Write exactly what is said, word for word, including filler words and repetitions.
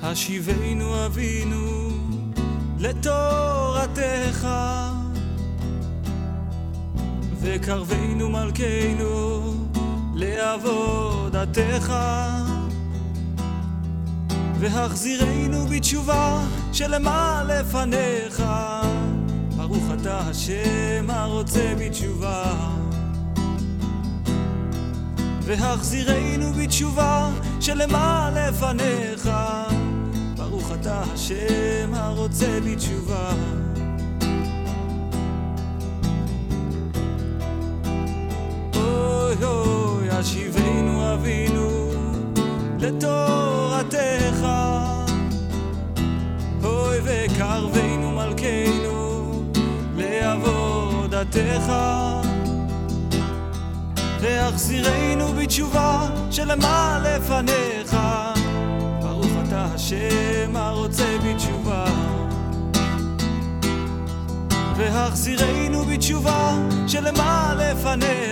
השיבנו אבינו לתורתך, וקרבנו מלכנו לעבודתך, והחזירנו בתשובה שלמה לפניך. ברוך אתה השם הרוצה בתשובה, והחזירנו בתשובה שלמה לפניך. ברוך אתה השם הרוצה בתשובה. אוי אוי השיבנו אבינו לתורתך, אוי וקרבנו מלכנו לעבודתך, והחזירנו בתשובה שלמה לפניך. ברוך אתה השם הרוצה בתשובה, והחזירנו בתשובה שלמה לפניך.